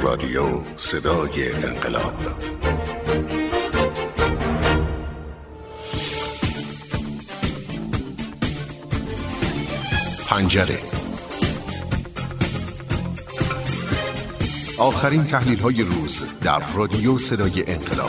رادیو صدای انقلاب. پنجره. آخرین تحلیل‌های روز در رادیو صدای انقلاب.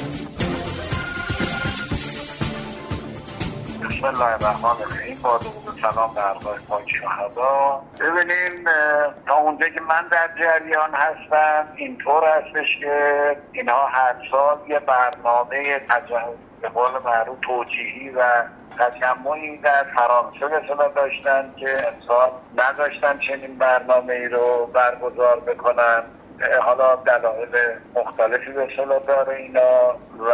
بسم الله الرحمن الرحیم. با درود سلام به ارواح پاک شهدا. ببینین، تا اونجا که من در جریان هستم اینطور هستش که اینها هر سال یه برنامه به قول معروف توجیهی و تجمعی در فرانسه مثلا داشتن که امسال نداشتن چنین برنامه‌ای رو برگزار بکنن. حالا دلایل مختلفی به اصطلاح داره اینا. و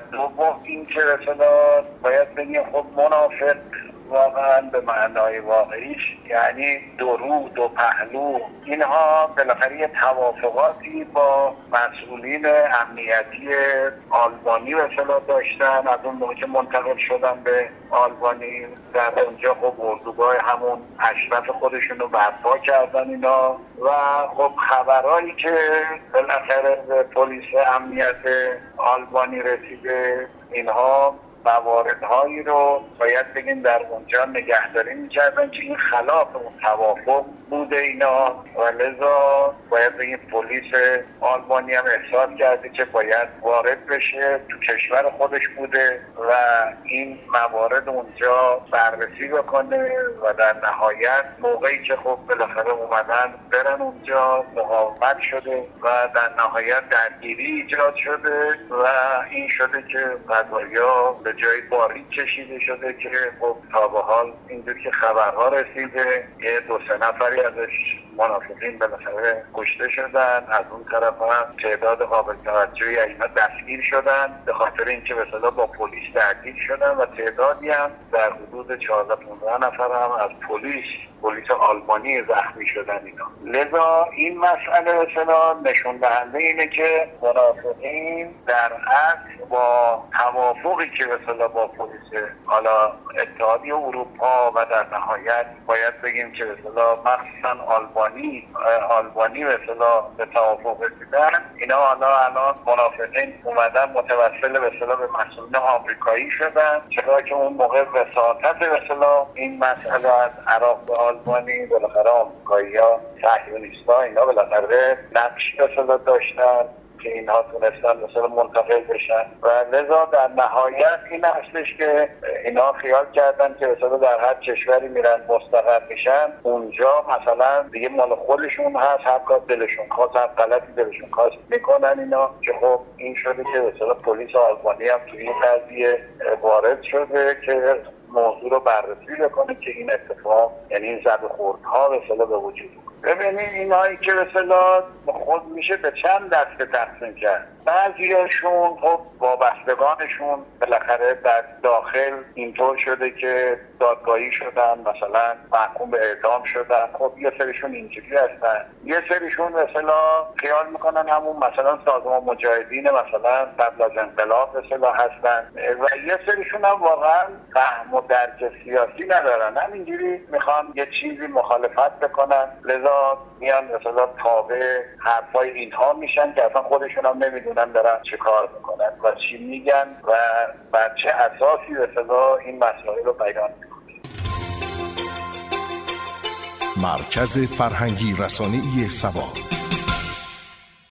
دوم این که به اصطلاح باید بگیم خب منافق واقعا به معنای واقعیش یعنی دو رو دو پهلو، اینها بالاخره یه توافقاتی با مسئولین امنیتی آلبانی به اصطلاح داشتن. از اون موقع که منتقل شدن به آلبانی در اونجا خب اردوگاه همون اشرف خودشون رو برپا کردن اینا. و خب خبرهایی که بالاخره به پلیس امنیت آلبانی رسیده، اینها مواردهایی رو باید بگیم در اونجا نگهداری می‌کردن که این خلاف اون توافق بوده اینا. و لذا باید بگیم پلیس آلبانی هم احساس کرده که باید وارد بشه، تو کشور خودش بوده و این موارد اونجا بررسی بکنه. و در نهایت موقعی که خب بالاخره اومدن برن اونجا مقاومت شده و در نهایت درگیری ایجاد شده و این شده که قضایا به جای باریک کشیده شده که خب تا به حال اینجور که خبرها رسیده یه 2-3 نفری ازش منافقین بالاخره کشته شدن. از اون طرف هم تعداد قابل توجهی اینا دستگیر شدن به خاطر اینکه به اصطلاح با پلیس درگیر شدن و تعدادی هم در حدود 14-15 نفر هم از پلیس آلبانی زخمی شدن اینا. لذا این مسئله اصلا نشون دهنده اینه که منافقین در اصل با توافقی که اصلا با پلیس حالا اتحادیه اروپا و در نهایت باید بگیم که اصلا مخصوصا آلبانی اصلا به توافق رسیدن، اینا حالا الان منافقین اومدن متوسل اصلا به مسئولین آمریکایی شدن، چرا که اون موقع وساطت اصلا این مسئله از عراق به آلبانی بالاخره آمریکایی‌ها صهیونیست‌ها اینا بالاخره نقش اصلا داشتن که اینها تونستن مثلا منتقل بشن. و لذا در نهایت این هستش که اینا خیال کردن که مثلا در هر کشوری میرن مستقر میشن اونجا مثلا دیگه مال خودشون هست، هر کار دلشون خواست، هر غلطی دلشون خواست میکنن اینا. که خب این شده که مثلا پلیس آلبانی هم توی این قضیه وارد شده که موضوع رو بررسی بکنه که این اتفاق یعنی این زد و خوردها به اصطلاح به وجود بود. ببینید اینایی که به اصطلاح خود میشه به چند دسته تقسیم کرد. بعضیاشون خب وابستگانشون بالاخره در داخل اینطور شده که دادگاهی شدن، مثلا محکوم به اعدام شدن. خب یه سریشون اینجوری هستن، یه سریشون مثلا خیال میکنن همون مثلا سازمان مجاهدین مثلا قبل از انقلاب مثلا هستن و یه سریشون هم واقعا فهم و درک سیاسی ندارن، همینجوری میخوان یه چیزی مخالفت بکنن. لذا میان مثلا تابع حرفای اینها میشن که اصلا خودشون هم نمیدونن دارن چه کار میکنن و چی میگن و بر چه اساسی مثلا این مسائل رو بیان میکنن. مرکز فرهنگی رسانه‌ای سبا.